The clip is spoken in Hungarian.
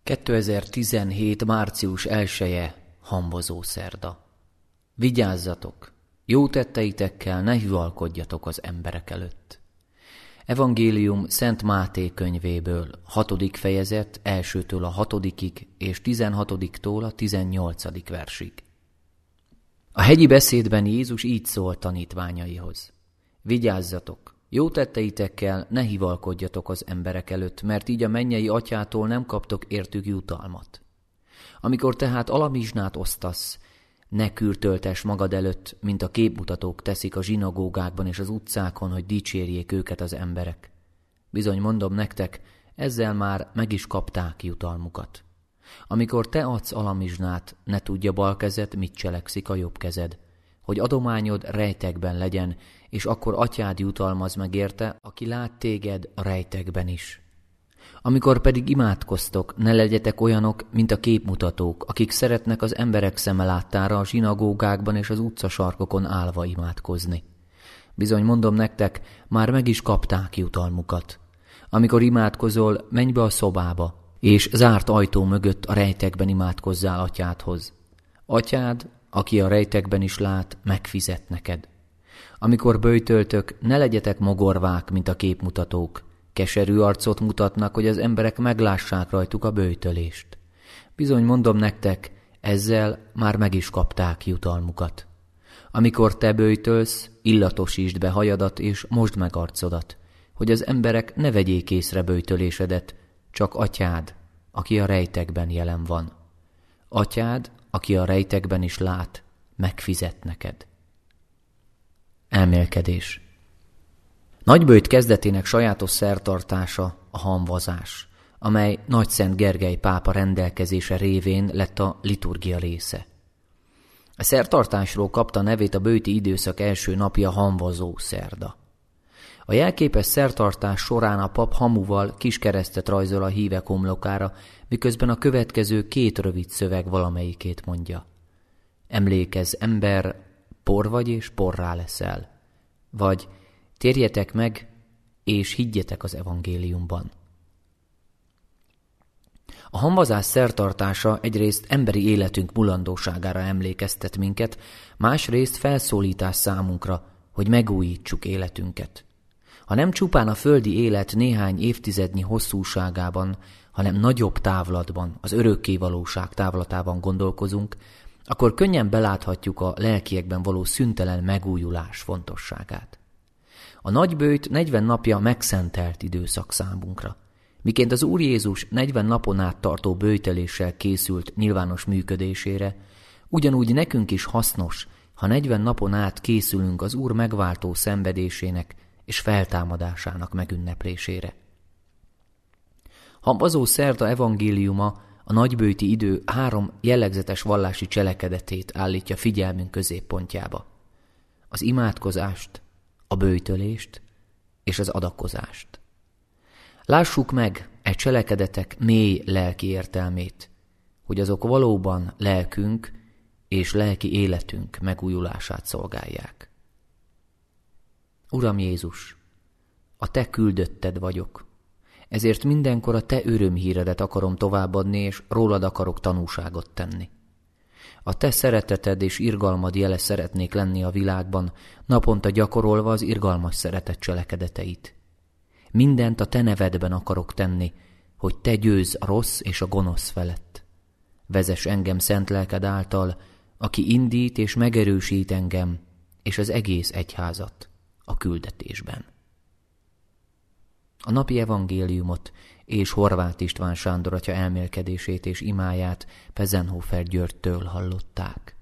2017. március 1-e, Hamvazó szerda. Vigyázzatok! Jó tetteitekkel ne hivalkodjatok az emberek előtt. Evangélium Szent Máté könyvéből, 6. fejezet, 1-től a 6. és 16-tól a 18. versig. A hegyi beszédben Jézus így szólt tanítványaihoz. Vigyázzatok! Jó tetteitekkel ne hivalkodjatok az emberek előtt, mert így a mennyei atyától nem kaptok értük jutalmat. Amikor tehát alamizsnát osztasz, ne kürtöltess magad előtt, mint a képmutatók teszik a zsinagógákban és az utcákon, hogy dicsérjék őket az emberek. Bizony mondom nektek, ezzel már meg is kapták jutalmukat. Amikor te adsz alamizsnát, ne tudja bal kezed, mit cselekszik a jobb kezed, hogy adományod rejtekben legyen, és akkor atyád jutalmaz meg érte, aki lát téged a rejtekben is. Amikor pedig imádkoztok, ne legyetek olyanok, mint a képmutatók, akik szeretnek az emberek szeme láttára a zsinagógákban és az utcasarkokon állva imádkozni. Bizony mondom nektek, már meg is kapták jutalmukat. Amikor imádkozol, menj be a szobába, és zárt ajtó mögött a rejtekben imádkozzál atyádhoz. Atyád, aki a rejtekben is lát, megfizet neked. Amikor böjtöltök, ne legyetek mogorvák, mint a képmutatók. Keserű arcot mutatnak, hogy az emberek meglássák rajtuk a böjtölést. Bizony mondom nektek, ezzel már meg is kapták jutalmukat. Amikor te böjtölsz, illatosítsd be hajadat és mosd meg arcodat, hogy az emberek ne vegyék észre böjtölésedet, csak atyád, aki a rejtekben jelen van. Atyád, aki a rejtekben is lát, megfizet neked. Elmélkedés. Nagyböjt kezdetének sajátos szertartása a hamvazás, amely Nagyszent Gergely pápa rendelkezése révén lett a liturgia része. A szertartásról kapta nevét a böjti időszak első napja, Hamvazó szerda. A jelképes szertartás során a pap hamuval kiskeresztet rajzol a hívek homlokára, miközben a következő 2 rövid szöveg valamelyikét mondja. Emlékezz, ember, por vagy és porrá leszel. Vagy térjetek meg, és higgyetek az evangéliumban. A hamvazás szertartása egyrészt emberi életünk mulandóságára emlékeztet minket, másrészt felszólítás számunkra, hogy megújítsuk életünket. Ha nem csupán a földi élet néhány évtizednyi hosszúságában, hanem nagyobb távlatban, az örökkévalóság távlatában gondolkozunk, akkor könnyen beláthatjuk a lelkiekben való szüntelen megújulás fontosságát. A nagyböjt 40 napja megszentelt időszak számunkra. Miként az Úr Jézus 40 napon át tartó böjteléssel készült nyilvános működésére, ugyanúgy nekünk is hasznos, ha 40 napon át készülünk az Úr megváltó szenvedésének és feltámadásának megünneplésére. Hamvazó szerda evangéliuma a nagyböjti idő 3 jellegzetes vallási cselekedetét állítja figyelmünk középpontjába. Az imádkozást, a böjtölést és az adakozást. Lássuk meg e cselekedetek mély lelki értelmét, hogy azok valóban lelkünk és lelki életünk megújulását szolgálják. Uram Jézus, a Te küldötted vagyok, ezért mindenkor a Te örömhíredet akarom továbbadni, és rólad akarok tanúságot tenni. A Te szereteted és irgalmad jele szeretnék lenni a világban, naponta gyakorolva az irgalmas szeretet cselekedeteit. Mindent a Te nevedben akarok tenni, hogy Te győzz a rossz és a gonosz felett. Vezess engem szent lelked által, aki indít és megerősít engem, és az egész egyházat a küldetésben. A napi evangéliumot és Horváth István Sándor atya elmélkedését és imáját Pezenhofer Györgytől hallották.